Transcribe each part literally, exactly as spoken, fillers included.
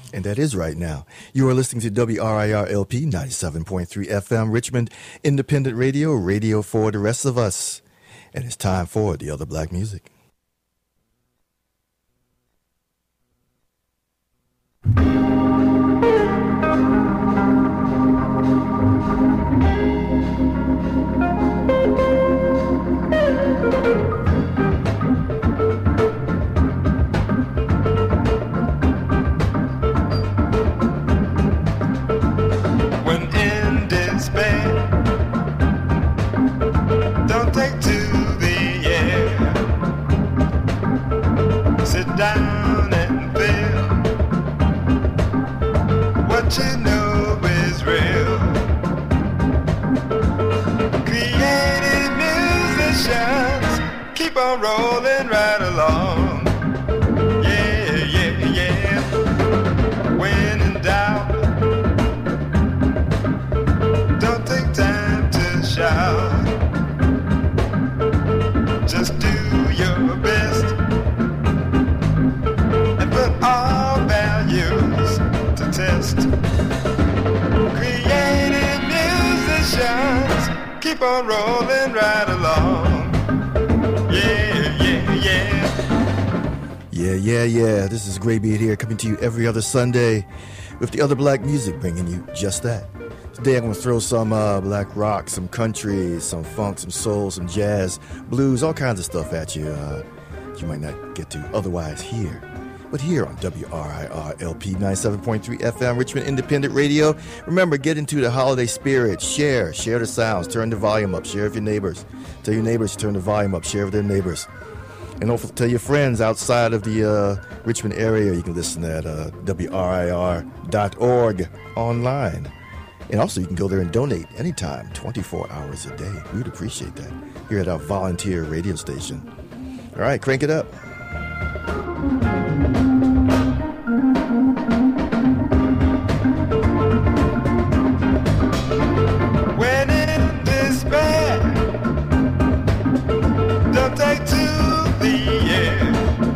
And that is right now. You are listening to W R I R L P ninety-seven point three F M, Richmond Independent Radio, radio for the rest of us. And it's time for the other black music. Down and feel what you know is real. Creative musicians keep on rolling right along. Yeah, yeah, yeah. When in doubt, don't take time to shout. Just do your best. All values to test. Creative musicians keep on rolling right along. Yeah, yeah, yeah. Yeah, yeah, yeah. This is Gray Beat here, coming to you every other Sunday with the other black music, bringing you just that. Today I'm going to throw some uh, black rock, some country, some funk, some soul, some jazz, blues, all kinds of stuff at you uh, you might not get to otherwise here. But here on W R I R L P ninety-seven point three F M, Richmond Independent Radio. Remember, get into the holiday spirit. Share. Share the sounds. Turn the volume up. Share with your neighbors. Tell your neighbors to turn the volume up. Share with their neighbors. And also tell your friends outside of the uh, Richmond area. You can listen at uh, W R I R dot org online. And also you can go there and donate anytime, twenty-four hours a day. We'd appreciate that here at our volunteer radio station. All right, crank it up. When in despair, don't take to the air.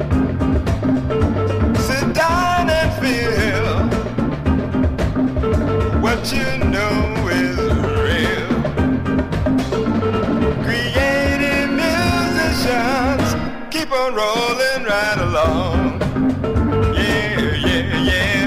Sit down and feel what you know is real. Creative musicians keep on rolling right along. Yeah, yeah, yeah.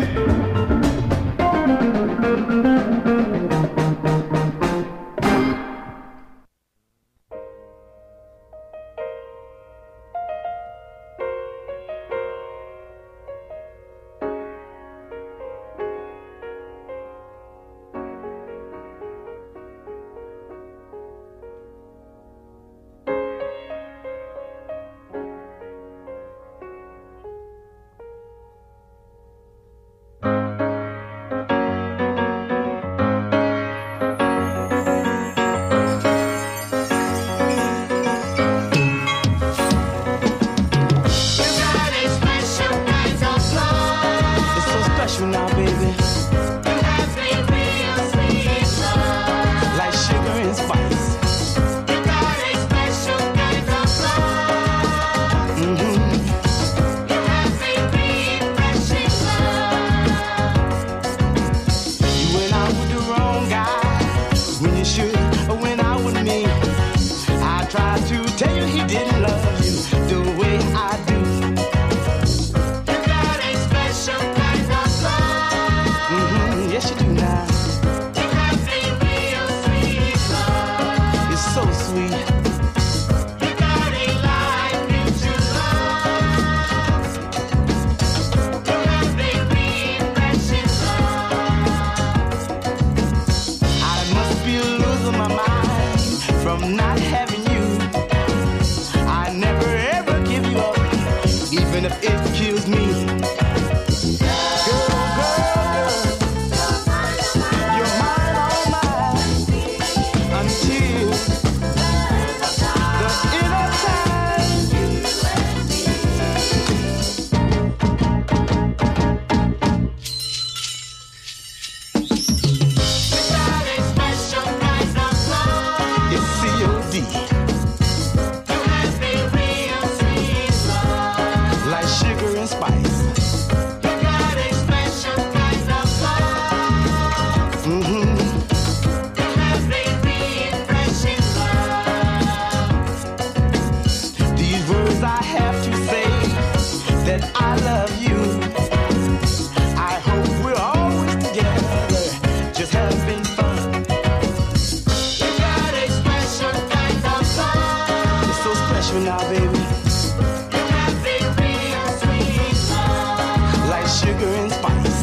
sugar and spice.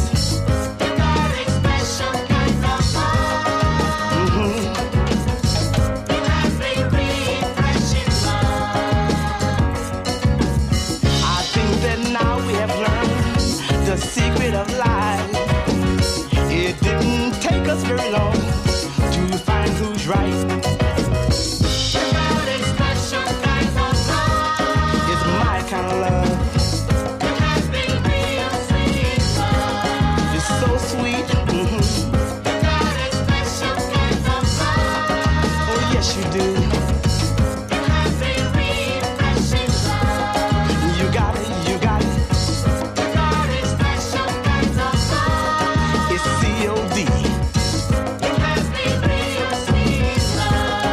The secret of life. It didn't take us very long to find who's right. Without a special kind of love, it's my kind of love. You have been real sweet love. It's so sweet. Mm-hmm. Without a special kind of love. Oh yes you do. You have been refreshing love. You got it, you got it. C O D. You have been real sweet love.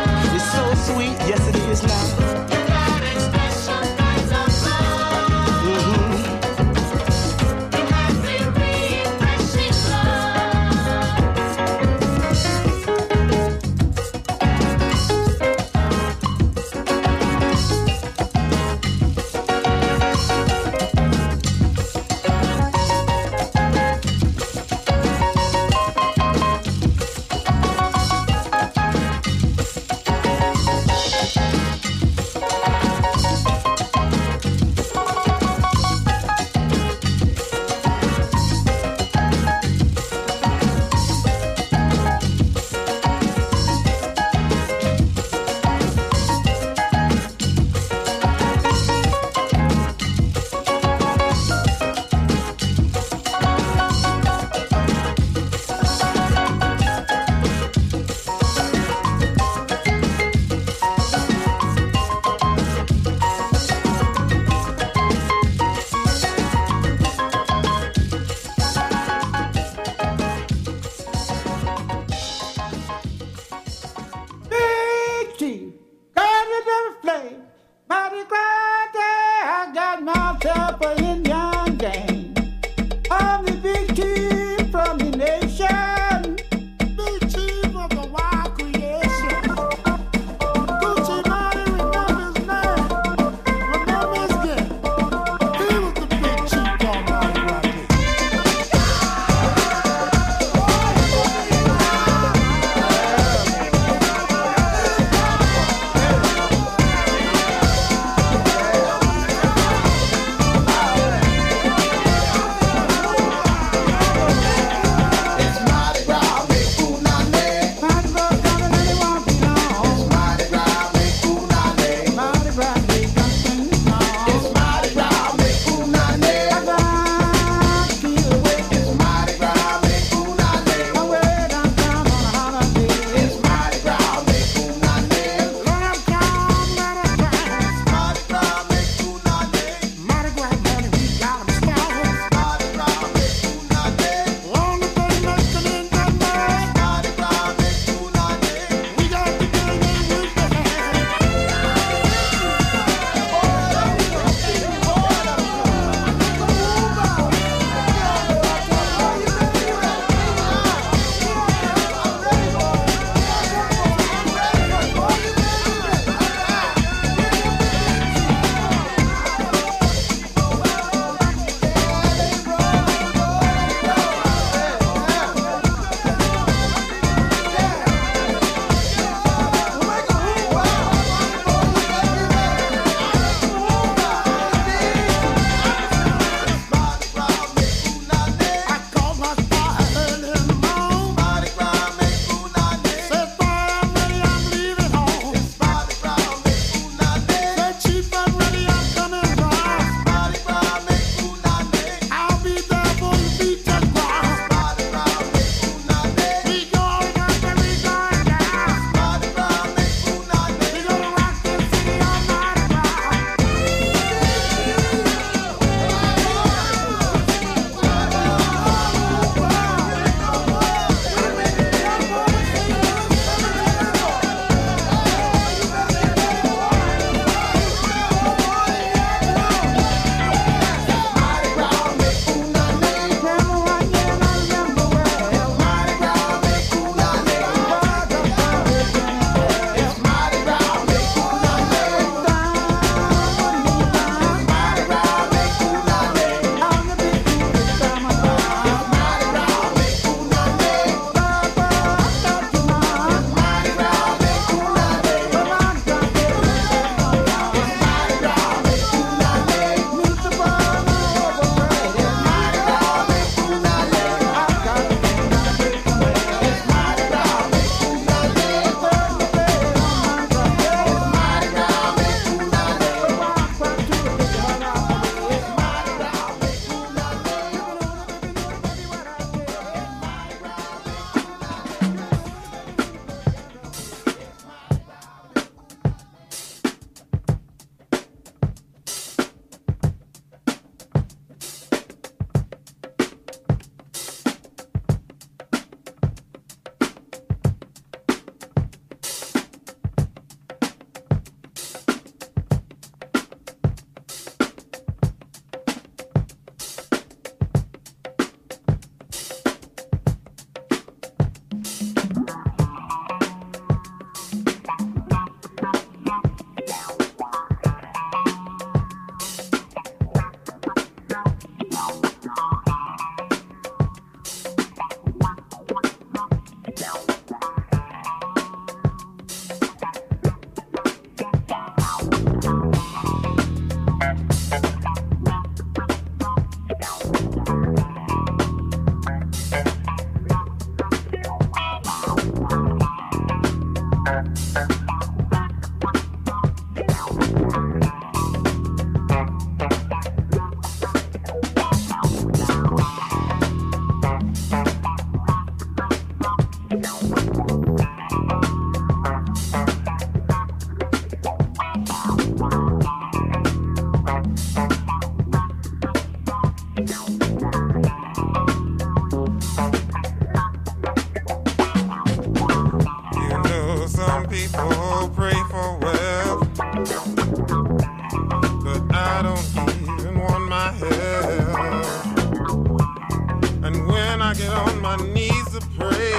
I get on my knees to pray.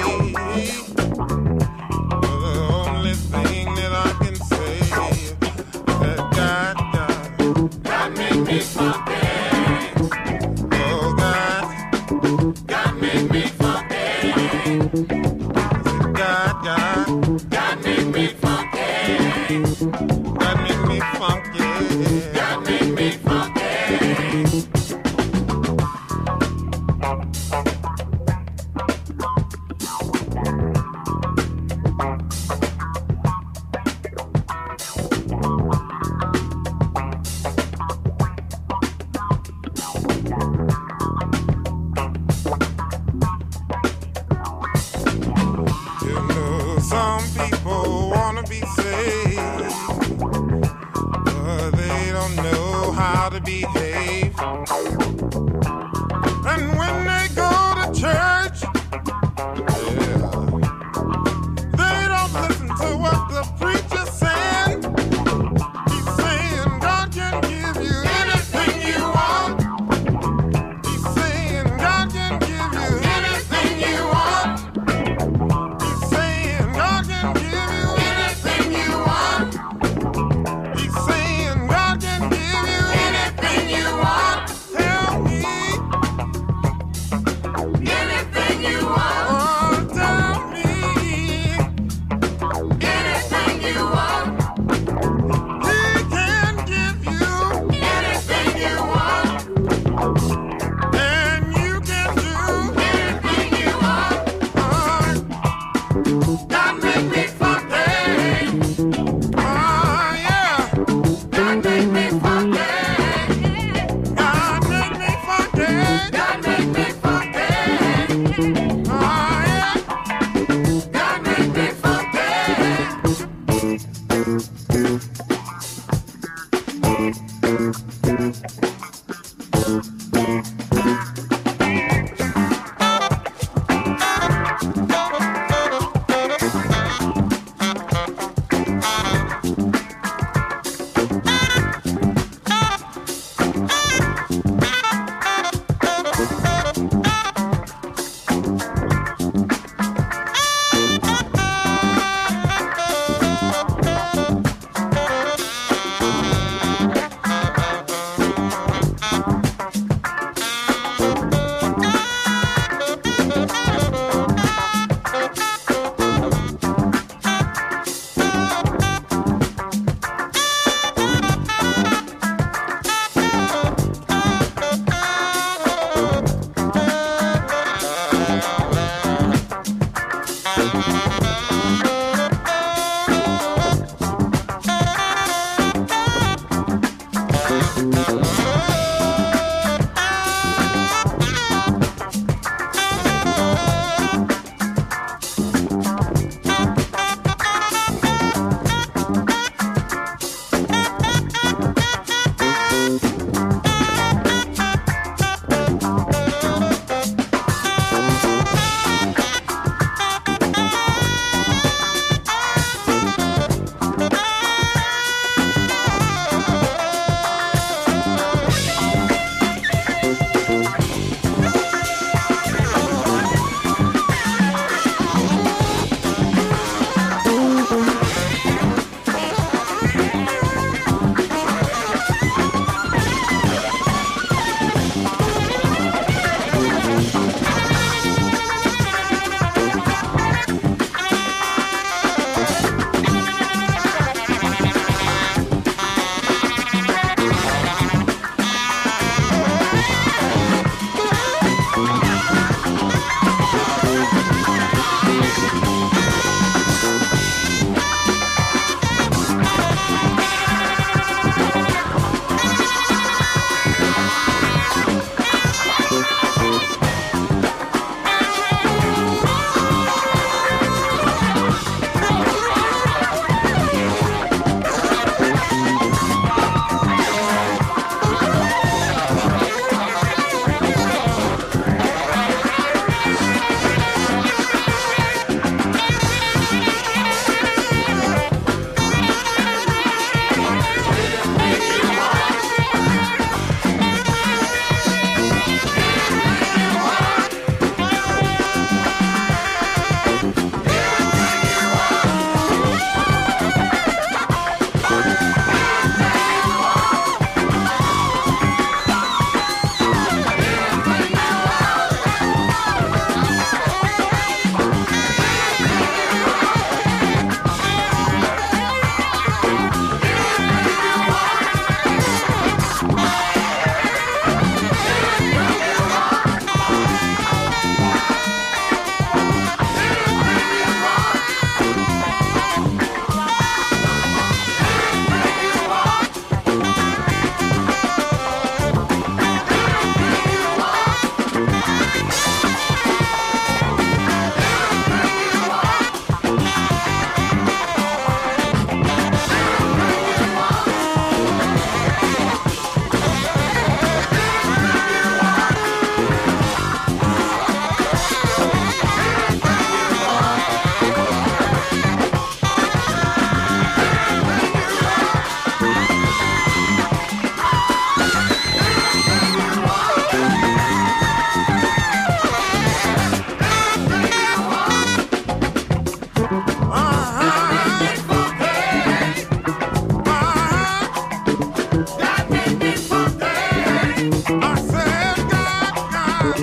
The only thing that I can say is that God, God, God made me funky. Oh God, God made me funky. God, God, God made me funky. God made me funky. God made me funky. Some people wanna be saved, but they don't know how to behave. And when they go to church, yeah, they don't listen to what the preacher's saying. He's saying God can give you anything you want. He's saying God can give you anything you want. God can give you anything you want. He's saying God can give you anything you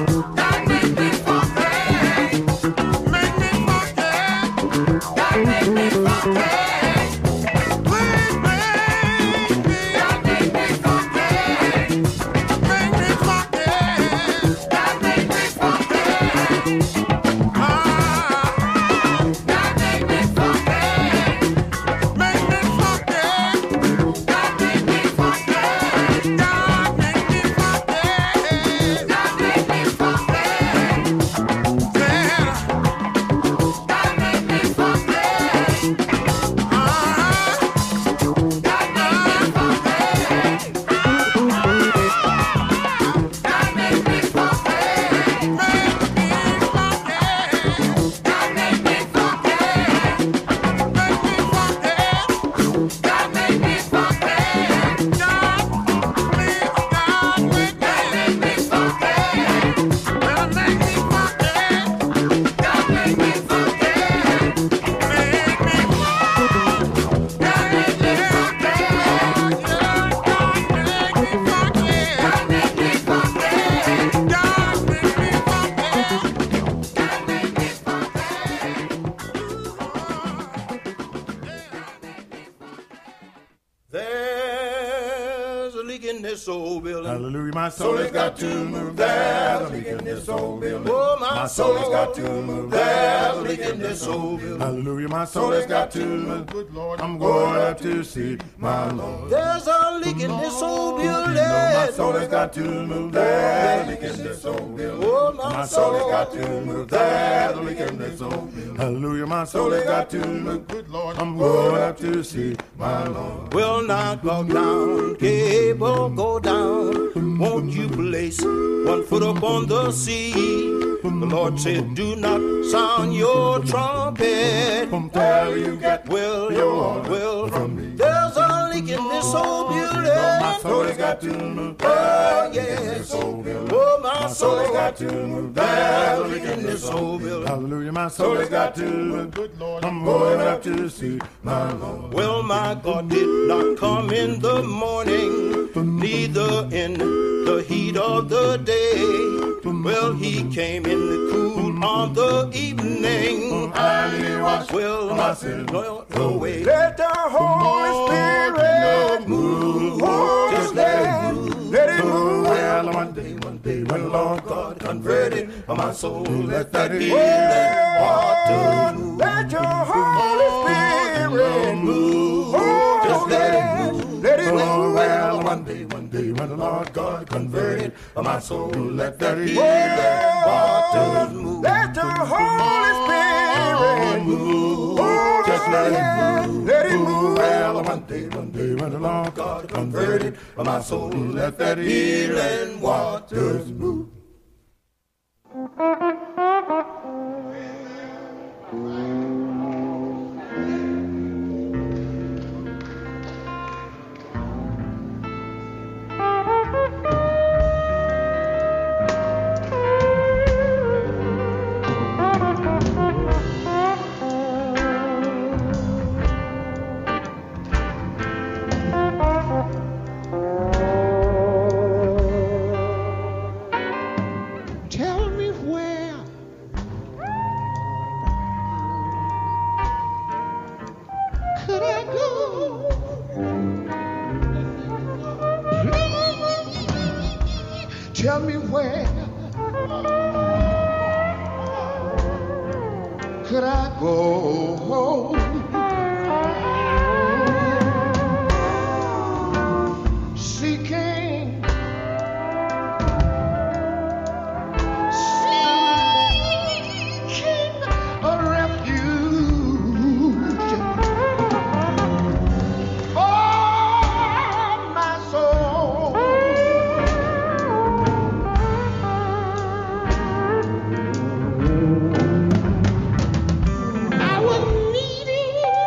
Hallelujah, my soul has got to move. There's a leak in this old building. Oh, my soul has got to move. There's a leak in this old building. Hallelujah, my soul has got to move. Good Lord, I'm going up to see my Lord. There's a leak in this old building. My soul has got to move. There's a leak in this old building. Oh, my soul has got to move. There's a leak in this old building. Hallelujah, my soul has got to move. Good Lord, I'm going up to see my Lord. Will not go down, cable go down. Won't you place one foot upon the sea? The Lord said, do not sound your trumpet until you get will, your will from me. There's a leak in this old building. My soul has got to move. Oh, yes. Oh, my soul has got to move. There's a leak in this old building. Hallelujah, my soul has got to move. Good Lord, I'm going up to see my Lord. Well, my God did not come in the morning, neither in the heat of the day. Well, he came in the cool of the evening. Well, my sin away. Let the Holy Spirit move. Just let it move. Let it move. Well, one day, one day, when the Lord God converted my soul, let that healing water move. Let your Holy Spirit move. Just let it move. Let it move. Well, one day, one day, when the Lord God converted my soul, let that healing water move. Let your Holy Spirit move. Just let it move. Let it move. Well, one day, one day, when the Lord God converted my soul, let that healing waters move. Tell me where could I go? Tell me where could I go? Seeking, seeking a refuge. Oh, my soul. I was needing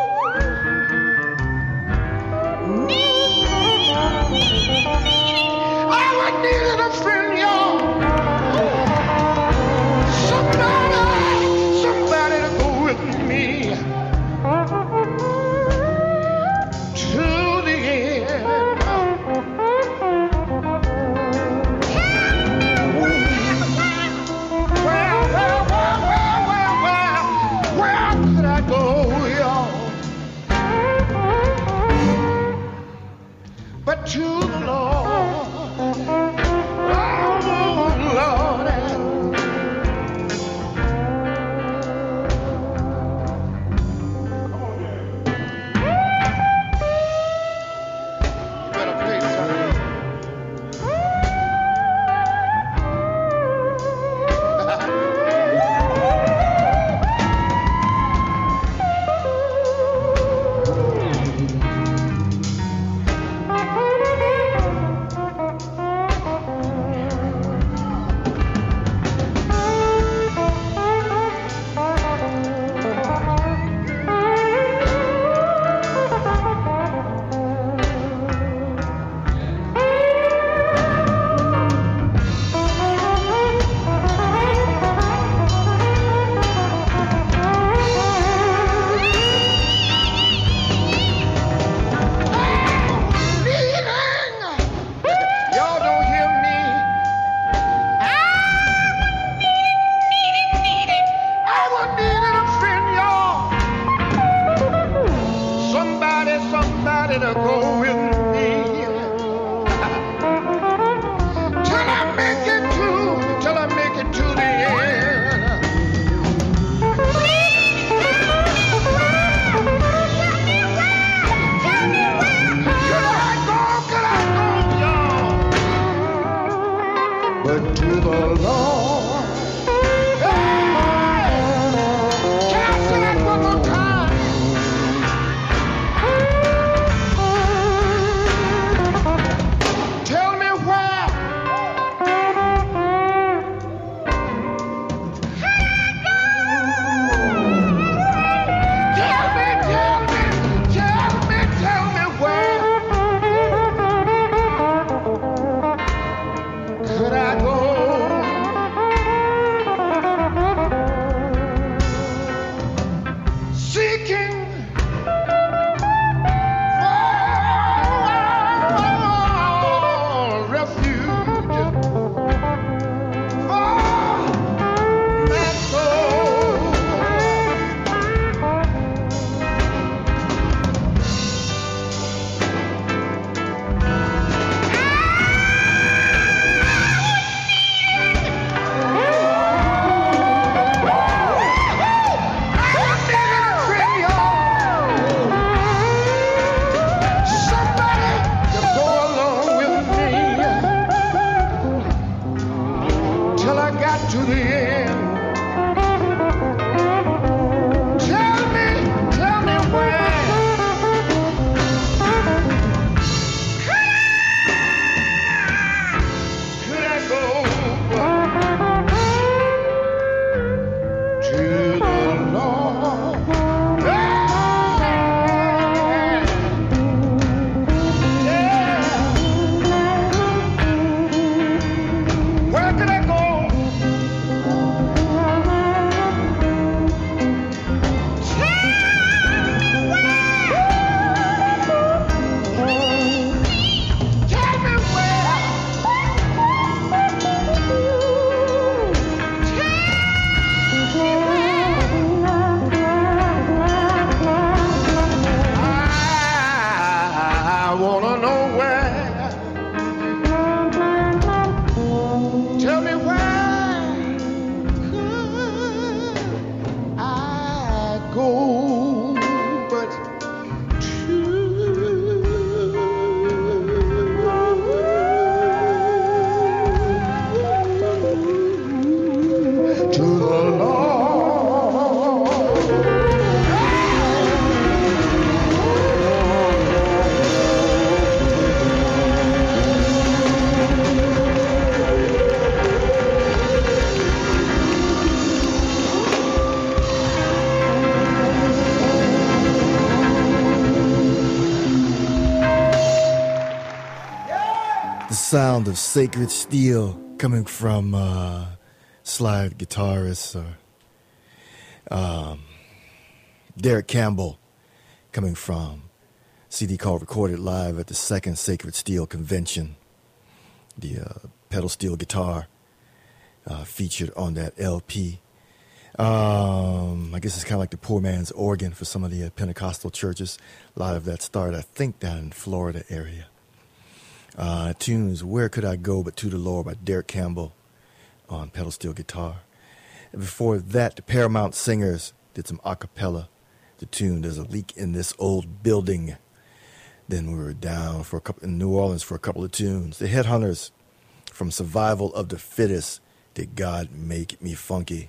the end. Tell me, tell me where. Could I go to the Lord? Where could I go? Tell me where. I wanna know where. Tell me where could I go but to, to the Lord. The sound of Sacred Steel coming from uh, slide guitarist uh, um, Derek Campbell, coming from C D called Recorded Live at the second Sacred Steel Convention. The uh, pedal steel guitar uh, featured on that L P. Um, I guess it's kind of like the poor man's organ for some of the uh, Pentecostal churches. A lot of that started, I think, down in Florida area. Uh, tunes Where Could I Go But to the Lord by Derek Campbell on pedal steel guitar. And before that, the Paramount Singers did some a cappella. The tune There's a Leak in This Old Building. Then we were down for a couple in New Orleans for a couple of tunes. The Headhunters from Survival of the Fittest did God Make Me Funky.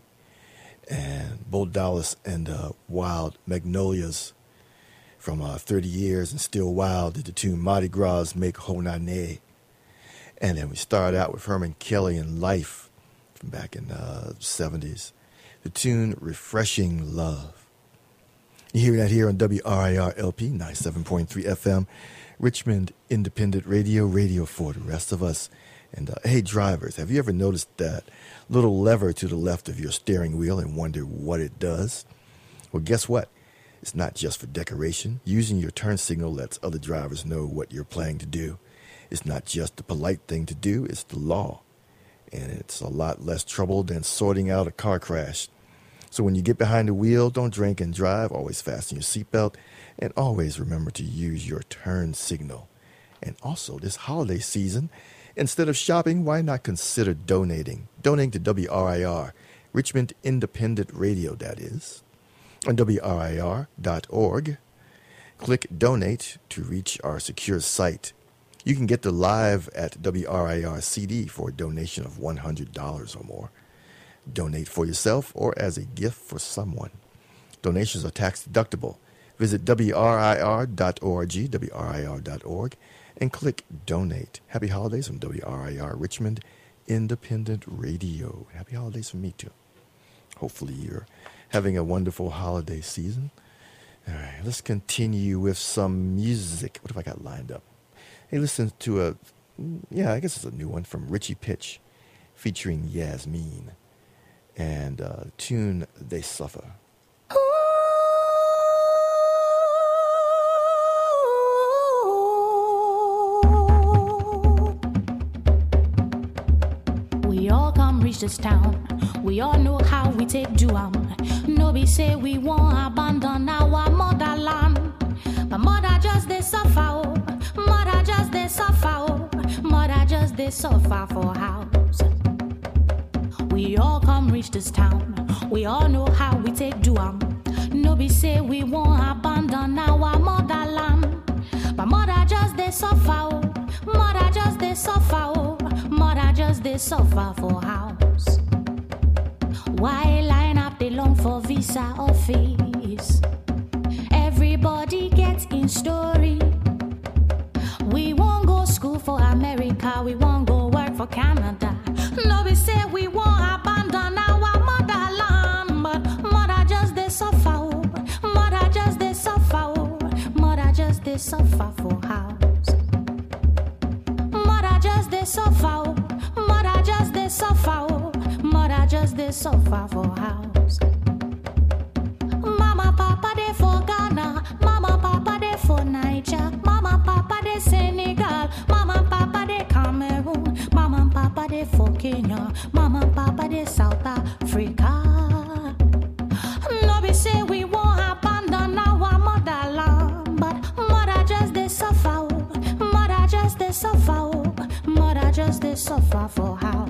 And Bo Dallas and uh, Wild Magnolias from uh, thirty years and Still Wild did the tune Mardi Gras Make Honane. And then we started out with Herman Kelly and Life from back in the uh, seventies. The tune Refreshing Love. You hear that here on W R I R L P ninety-seven point three F M, Richmond Independent Radio, radio for the rest of us. And uh, hey, drivers, have you ever noticed that little lever to the left of your steering wheel and wondered what it does? Well, guess what? It's not just for decoration. Using your turn signal lets other drivers know what you're planning to do. It's not just the polite thing to do, it's the law. And it's a lot less trouble than sorting out a car crash. So when you get behind the wheel, don't drink and drive. Always fasten your seatbelt. And always remember to use your turn signal. And also, this holiday season, instead of shopping, why not consider donating? Donating to W R I R, Richmond Independent Radio, that is. On W R I R dot org, click Donate to reach our secure site. You can get the Live at W R I R C D for a donation of one hundred dollars or more. Donate for yourself or as a gift for someone. Donations are tax deductible. Visit W R I R dot org, W R I R dot org, and click Donate. Happy holidays from W R I R Richmond Independent Radio. Happy holidays from me too. Hopefully you're having a wonderful holiday season. All right, let's continue with some music. What have I got lined up? Hey, listen to a, yeah, I guess it's a new one from Richie Pitch featuring Yasmin. And uh, tune They Suffer. We all come reach this town. We all know how we take do am. Nobody say we won't abandon our motherland. But mother just they suffer, oh. Mother just they suffer, oh. Mother just they suffer for house. We all come reach this town. We all know how we take do am. Nobody say we won't abandon our motherland. But mother just they suffer, oh. Mother just they suffer, oh. Mother just they suffer for house. visa office. Everybody gets in story. We won't go school for America, we won't go work for Canada. No, we say we won't abandon our motherland, but mother just they suffer, oh. Mother just they suffer, oh. Mother just they suffer for house. Mother just they suffer, oh. Mother just they suffer, oh. Mother just they suffer for house. Mama, papa, they for Ghana. Mama, papa, they for Niger. Mama, papa, they Senegal. Mama, papa, they Cameroon. Mama, papa, they for Kenya. Mama, papa, they South Africa. No, we say we won't abandon our motherland, but mother just they suffer. Mother just they suffer. Mother just they suffer for house.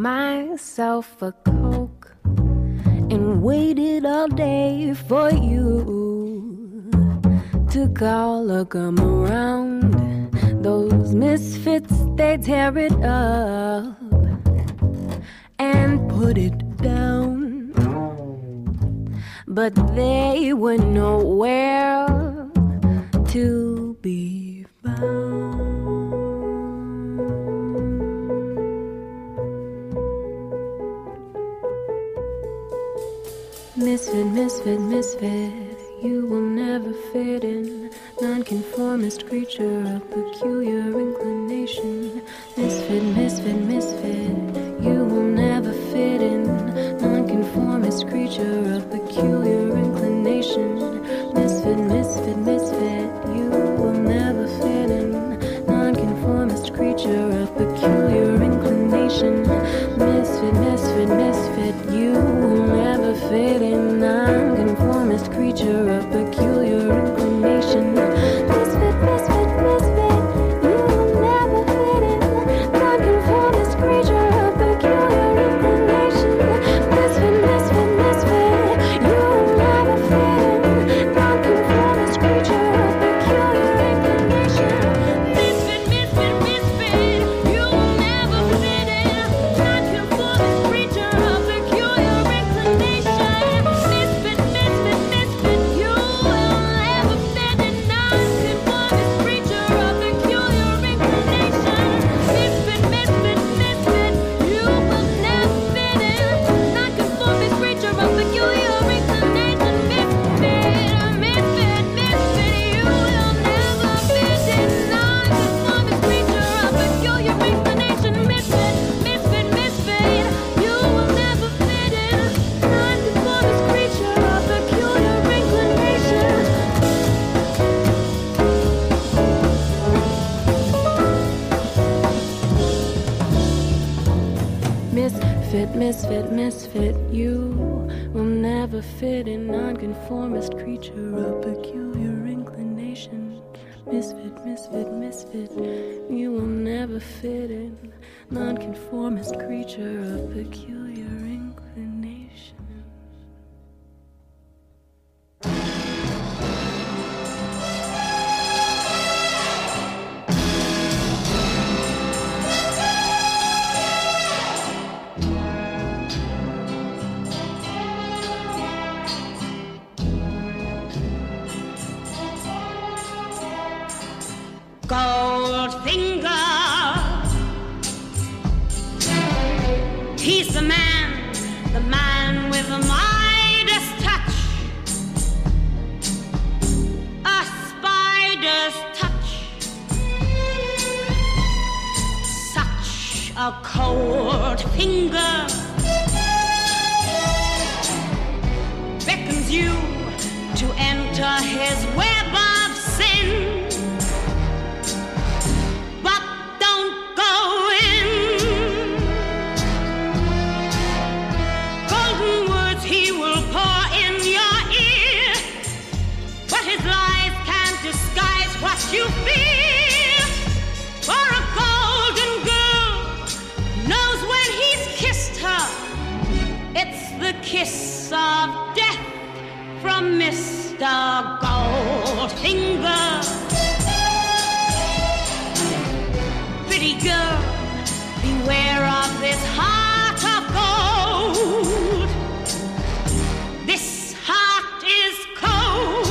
myself a Coke and waited all day for you to call or come around. Those misfits, they tear it up and put it down, but they were nowhere to be found. Misfit, misfit, misfit, you will never fit in. Nonconformist creature of peculiar inclination. Misfit, misfit, misfit, you will never fit in. Nonconformist creature of peculiar inclination. Misfit, misfit, misfit, you will never fit in. Nonconformist creature of peculiar inclination. Misfit, misfit, misfit, you will never fit in. Nonconformist creature of peculiar inclination. Misfit, misfit, misfit, you will never fit in. Nonconformist creature of peculiar inclination. Misfit, misfit, misfit, you will never fit in. Nonconformist creature of peculiar inclination. Misfit, misfit, misfit, you will never fit in. Nonconformist creature of peculiar inclination. Misfit, misfit, misfit, you will never fit in. Nonconformist creature of peculiar inclination. Misfit, misfit, misfit, you will never fit in. Nonconformist creature of peculiar inclination. Misfit, misfit, misfit, you will never fit in. Nonconformist creature of peculiar inclination. Misfit, misfit, misfit, you will never fit in. Nonconformist creature of peculiar inclination. Misfit, misfit, misfit, you will never fit in. Nonconformist creature of peculiar inclination. Misfit, misfit, misfit, you will never fit in. Nonconformist creature of peculiar inclination. Goldfinger, he's the man, the man with the Midas touch, a spider's touch, such a cold finger beckons you to enter his web of sin. You feel for a golden girl knows when he's kissed her, it's the kiss of death from Mister Goldfinger. Pretty girl, beware of this heart of gold. This heart is cold.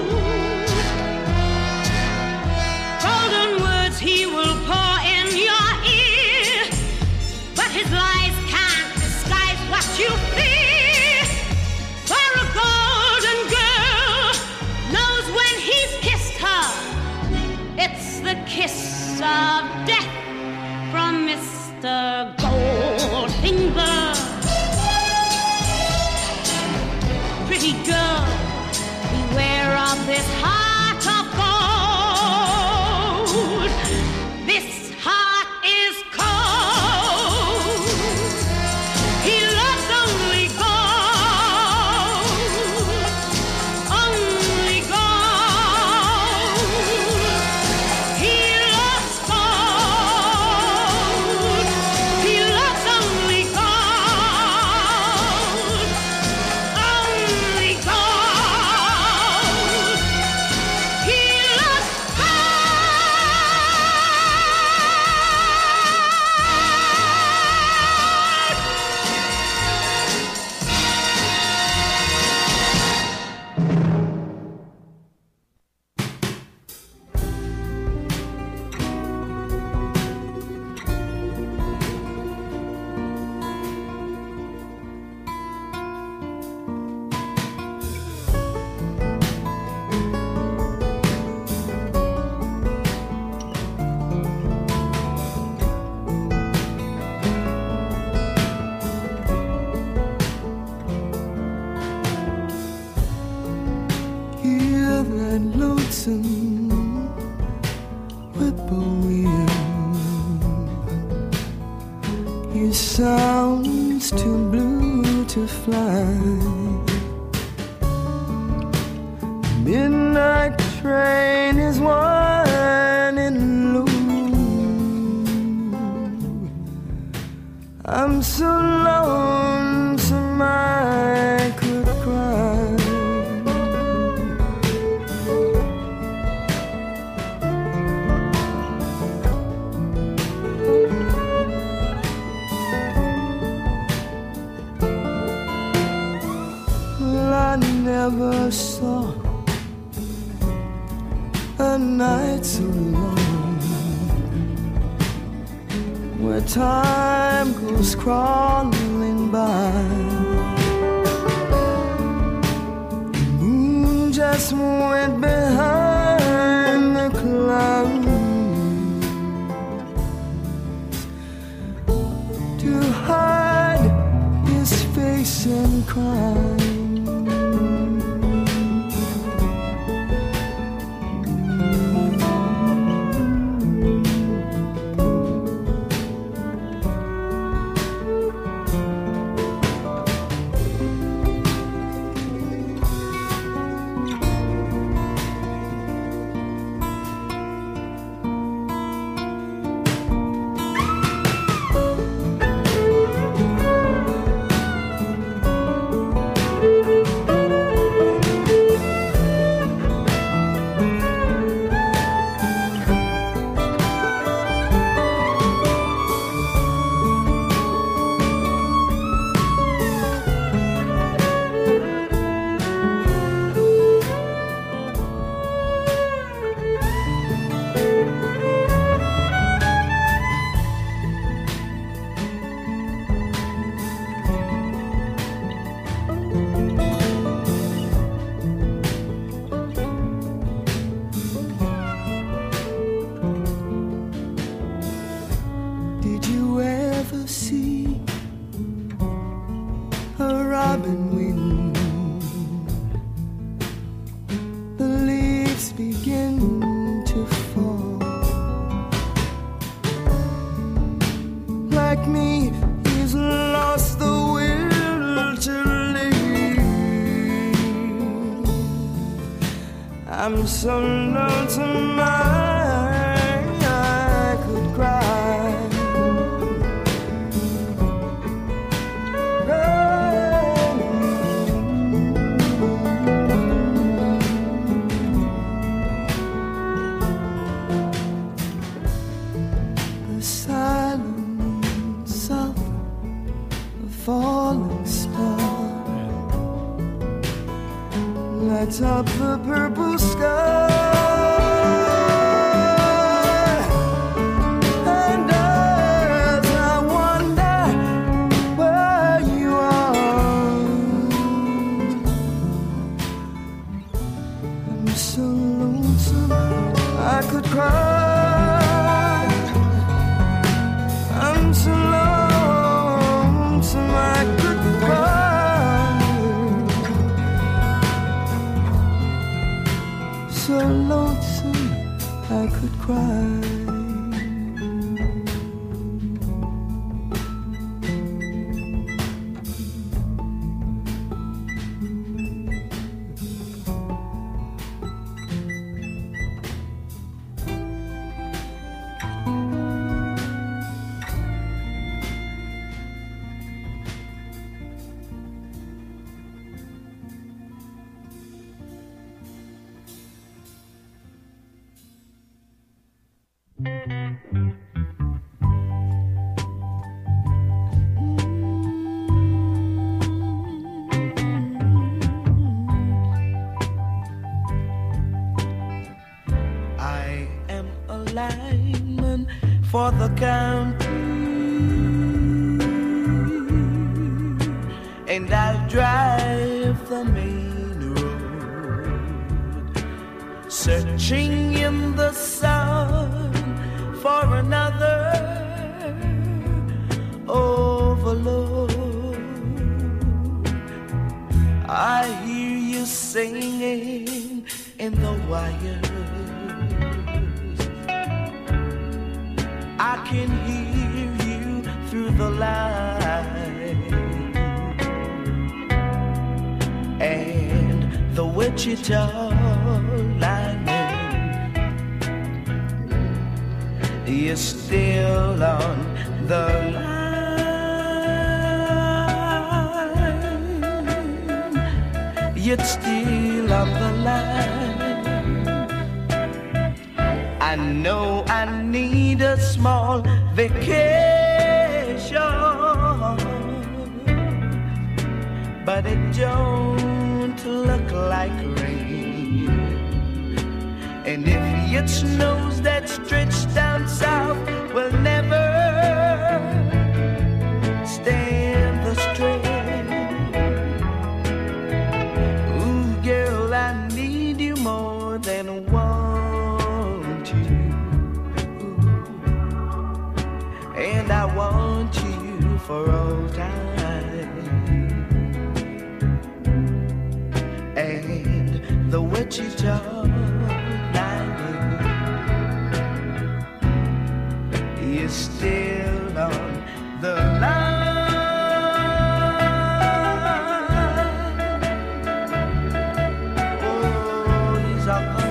He will pour in your ear, but his lies can't disguise what you fear. For a golden girl knows when he's kissed her, These sounds too blue to fly. Midnight train is winding low. I'm so lonesome I could cry. Well, I never saw a night so long, where time goes crawling by. The moon just went behind the clouds to hide his face and cry. I'm so lonesome I, I could cry. The silence of a falling star lights up the purple sky. And as I wonder where you are, I'm so lonesome I could cry. I'm so lonesome I could cry. So lonesome I could cry. For the county, and I'll drive the main road, searching in the sun for another overload. I hear you singing in the wire. I can hear you through the line, and the Wichita lineman is still on the line. Yet still on the line. I know I need a small vacation, but it don't look like rain. And if it snows, that stretch down south will never stand the strain. Ooh, girl, I need you more than want you. Ooh. And I want you for all time. And the Wichita is still on the line. Oh, he's on the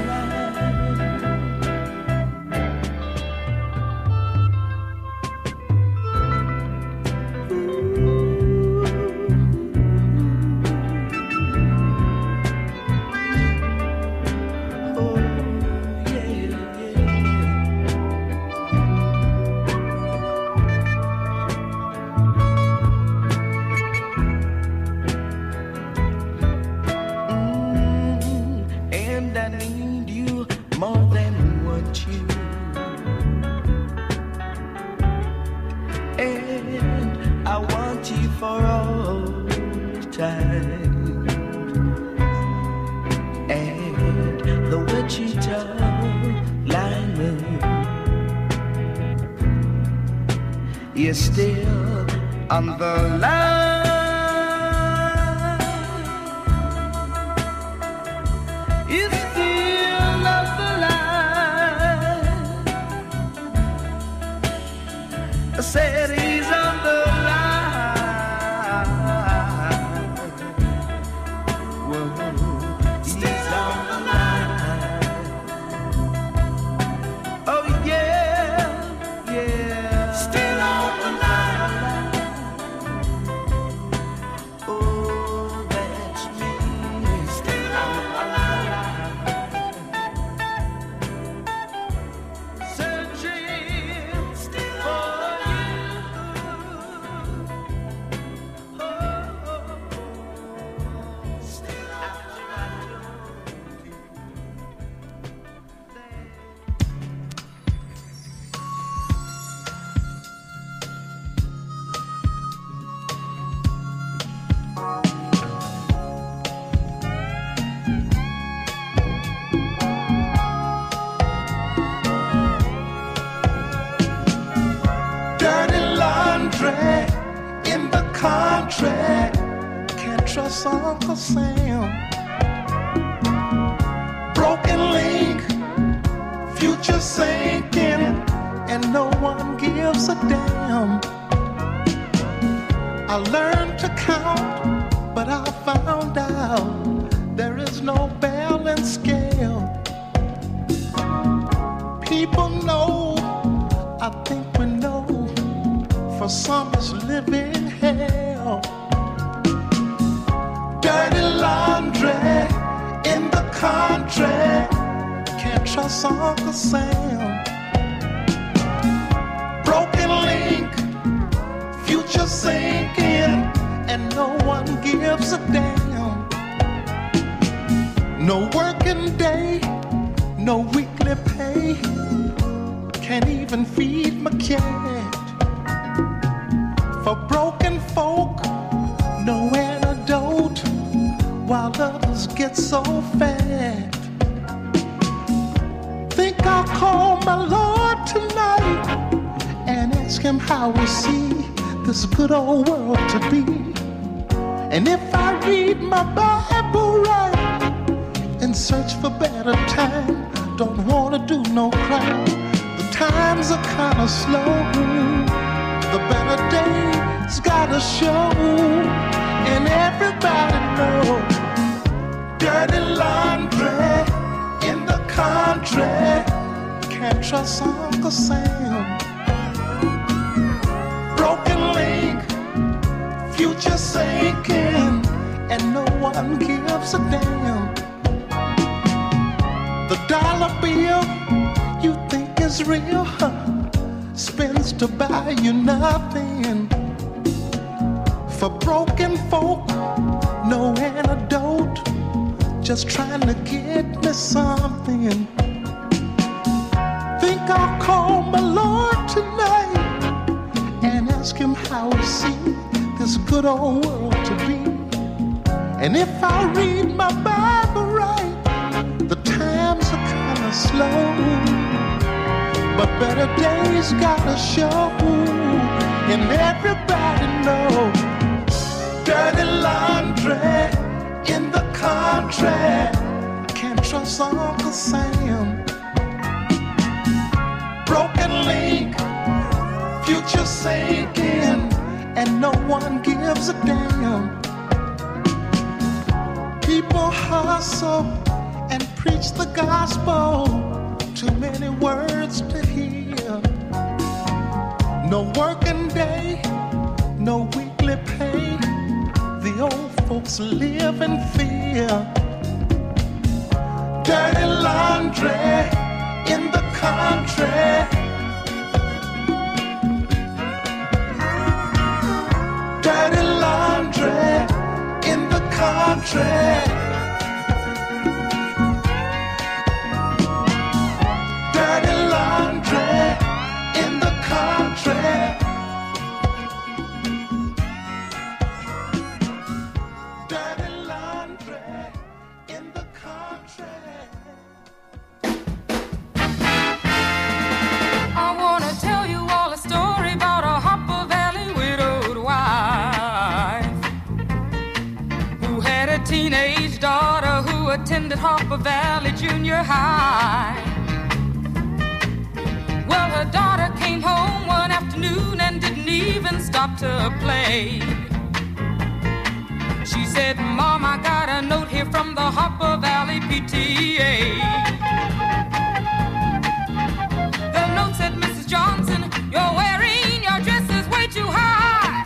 for all time. And the Wichita lineman is still on the line. Is still on the line. I said he's on the Uncle Sam. Broken link, future sinking, and no one gives a damn. I learned to count, but I found out there is no balance scale. People know, I think we know, for some it's living hell. Dirty laundry in the country, can't trust Uncle Sam. Broken link, future sinking, and no one gives a damn. No working day, no weekly pay, can't even feed my cat. For broken folk, no antidote, while others get so fat. Think I'll call my Lord tonight and ask him how we see this good old world to be. And if I read my Bible right and search for better time, don't wanna do no crime. The times are kinda slow, The better days gotta show, and everybody know. Dirty laundry in the country, can't trust Uncle Sam. Broken link, future sinking, and no one gives a damn. The dollar bill you think is real, huh? Spends to buy you nothing. For broken folk, no antidote, just trying to get me something. Think I'll call my Lord tonight and ask him how he sees this good old world to be. And if I read my Bible right, the times are kind of slow, but better days gotta show, and everybody know. Dirty laundry in the country, can't trust Uncle Sam. Broken link, future sinking, and no one gives a damn. People hustle and preach the gospel, too many words to hear. No working day, no weekly pay, the old folks live in fear. Dirty laundry in the country, dirty laundry in the country, dirty laundry in the country. Teenage daughter who attended Harper Valley Junior High. Well, her daughter came home one afternoon and didn't even stop to play. She said, Mom, I got a note here from the Harper Valley P T A. The note said, Missus Johnson, you're wearing your dresses way too high.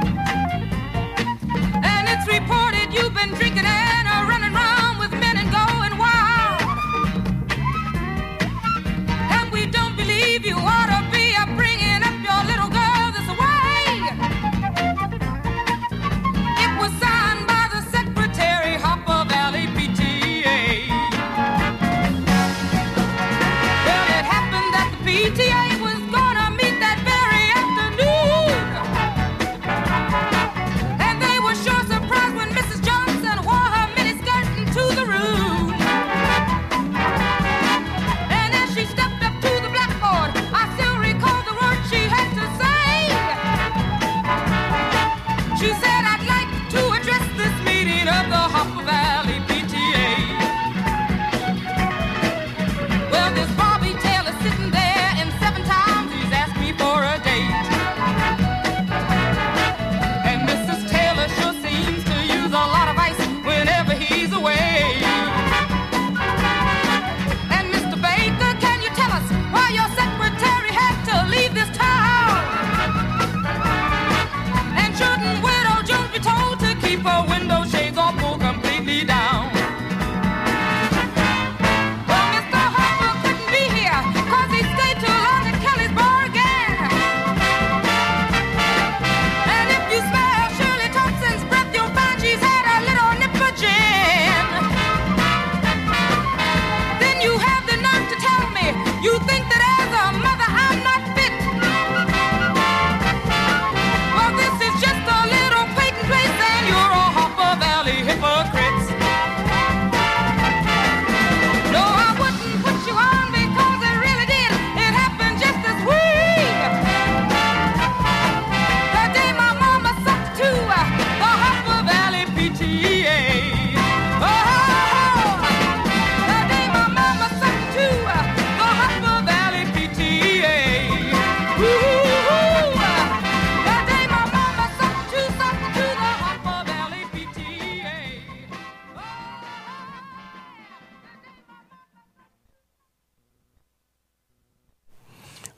And it's reported you've been drinking and are running around with men and going wild. And we don't believe you ought to be a bringing up your little girl this way. It was signed by the secretary, Harper Valley P T A. Well, it happened that the P T A was gonna meet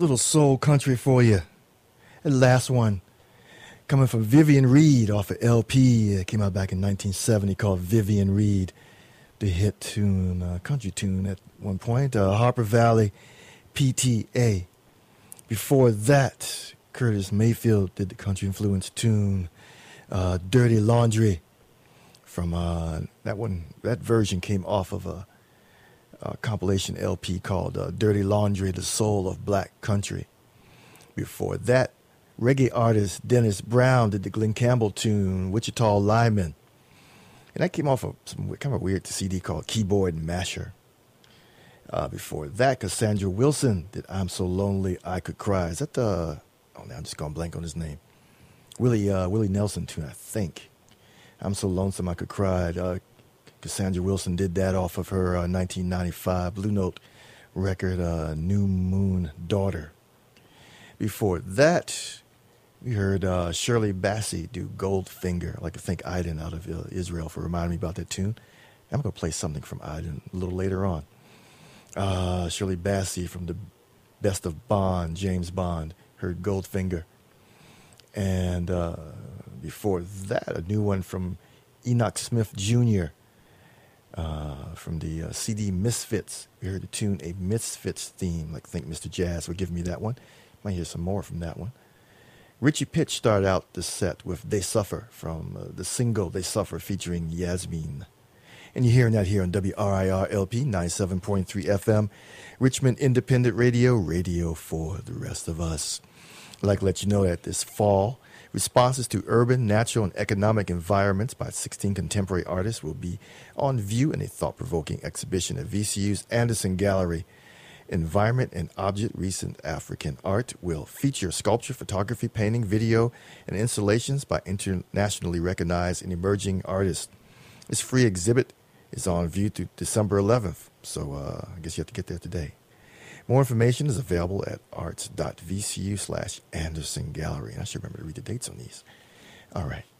little soul country for you. And last one, coming from Vivian Reed off of L P. It came out back in nineteen seventy called Vivian Reed. The hit tune, uh, country tune at one point. Uh, Harper Valley P T A. Before that, Curtis Mayfield did the country influence tune, uh, Dirty Laundry. From uh, that one, that version came off of a, a compilation L P called uh, Dirty Laundry, The Soul of Black Country. Before that, reggae artist Dennis Brown did the Glenn Campbell tune, Wichita Lineman. And that came off of some kind of weird C D called Keyboard Masher. Uh, before that, Cassandra Wilson did I'm So Lonely I Could Cry. Is that the, oh, now I'm just going blank on his name. Willie, uh, Willie Nelson tune, I think. I'm So Lonesome I Could Cry. Uh, Cassandra Wilson did that off of her uh, nineteen ninety-five Blue Note record, uh, New Moon Daughter. Before that, we heard uh, Shirley Bassey do Goldfinger. I'd like to thank Aiden out of uh, Israel for reminding me about that tune. I'm going to play something from Aiden a little later on. Uh, Shirley Bassey from the Best of Bond, James Bond, heard Goldfinger. And uh, before that, a new one from Enoch Smith Junior Uh, from the uh, C D Misfits. We heard the tune A Misfits Theme. Like, thank Mister Jazz for giving me that one. Might hear some more from that one. Richie Pitch started out the set with They Suffer from uh, the single They Suffer featuring Yasmin. And you're hearing that here on W R I R L P ninety-seven point three F M, Richmond Independent Radio, radio for the rest of us. I'd like to let you know that this fall, responses to urban, natural, and economic environments by sixteen contemporary artists will be on view in a thought-provoking exhibition at V C U's Anderson Gallery. Environment and Object Recent African Art will feature sculpture, photography, painting, video, and installations by internationally recognized and emerging artists. This free exhibit is on view through December eleventh, so uh, I guess you have to get there today. More information is available at arts.vcu slash Anderson Gallery. And I should remember to read the dates on these. All right.